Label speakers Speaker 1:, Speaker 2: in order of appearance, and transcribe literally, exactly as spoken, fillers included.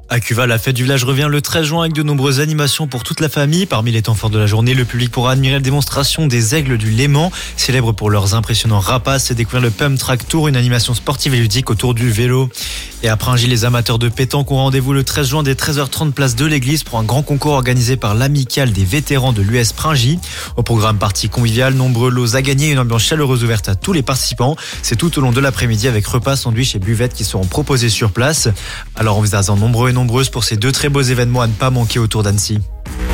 Speaker 1: À Cuva, la fête du village revient le treize juin avec de nombreuses animations pour toute la famille. Parmi les temps forts de la journée, le public pourra admirer la démonstration des aigles du Léman, célèbres pour leurs impressionnants rapaces, et découvrir le Pump Track Tour, une animation sportive et ludique autour du vélo. Et à Pringy, les amateurs de pétanque ont rendez-vous le treize juin dès treize heures trente place de l'église pour un grand concours organisé par l'amicale des vétérans de l'U S Pringy. Au programme partie conviviale, nombreux lots à gagner et une ambiance chaleureuse ouverte à tous les participants. C'est tout au long de l'après-midi avec repas, sandwichs et buvettes qui seront proposés sur place. Alors envisagez-en nombreux et nombreuses pour ces deux très beaux événements à ne pas manquer autour d'Annecy.